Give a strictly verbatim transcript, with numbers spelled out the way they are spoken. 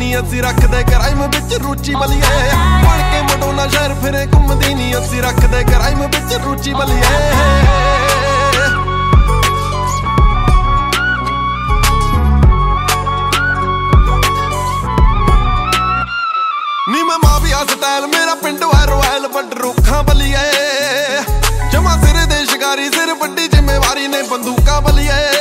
ਨੀ ਅਸੀਂ ਰੱਖਦੇ ਕ੍ਰਾਈਮ ਵਿੱਚ ਰੁਚੀ ਬਲੀਏ ਬਣ ਕੇ ਮਡੋਨਾ ਸ਼ਹਿਰ ਫਿਰੇ ਘੁੰਮਦੀ ਨੀ ਅਸੀਂ ਰੱਖਦੇ ਕ੍ਰਾਈਮ ਵਿੱਚ ਰੁਚੀ ਬਲੀਏ ਨੀ ਮੈਂ ਮਾਫੀਆ ਸਟਾਈਲ ਮੇਰਾ ਪਿੰਡ ਹੈ ਰੋਇਲ ਵੱਡ ਰੁੱਖਾਂ ਬਲੀਏ ਜਮਾ ਸਿਰ ਦੇ ਸ਼ਿਕਾਰੀ ਸਿਰ ਵੱਡੀ ਜ਼ਿੰਮੇਵਾਰੀ ਨੇ ਬੰਦੂਕਾਂ ਬਲੀਏ